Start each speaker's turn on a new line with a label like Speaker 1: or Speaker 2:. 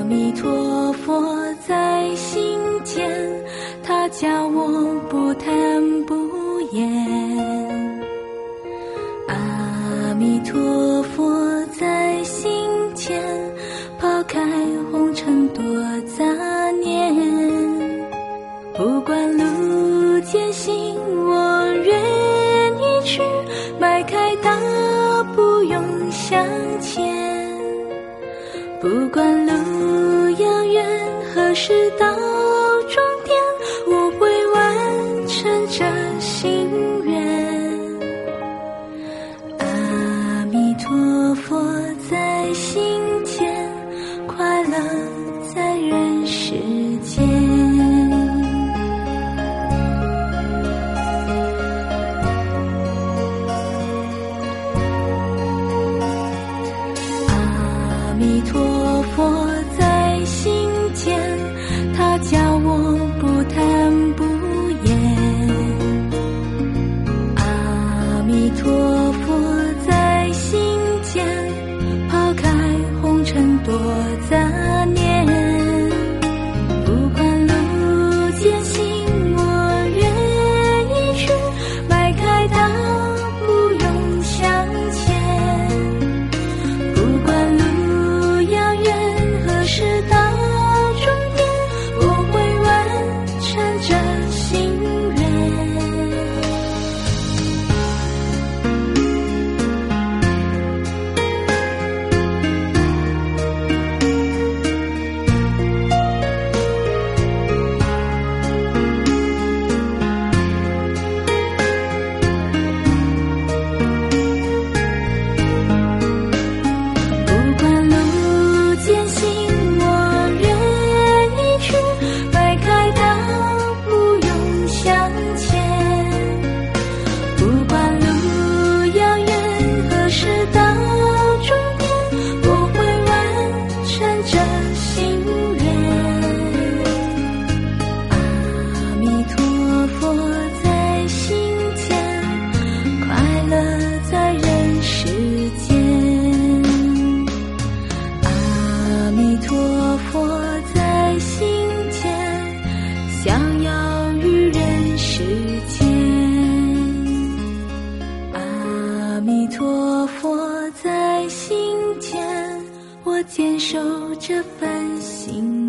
Speaker 1: 弥陀佛在心间，他教我不贪不言。阿弥陀佛在心间，抛开红尘多杂念。不管路艰辛，我愿意去，迈开大步勇向前。不管路遥远，何时到终点，我会完成这心愿。阿弥陀佛在心间，快乐在人世间。阿弥陀佛在心间，他教我不贪不言。阿弥陀佛在心间，抛开红尘多杂念。不管路艰辛，我愿意去，迈开大步勇向前。不管路遥远，何时到终点，我会完成这心愿。不管路艰辛，我愿意去，迈开大步勇向前。不管路遥远，何时到终点，我会完成这心愿。阿弥陀佛在心间，快乐在人世间。阿弥陀佛在心间，逍遥于人世间。阿弥陀佛在心间，我坚守这份心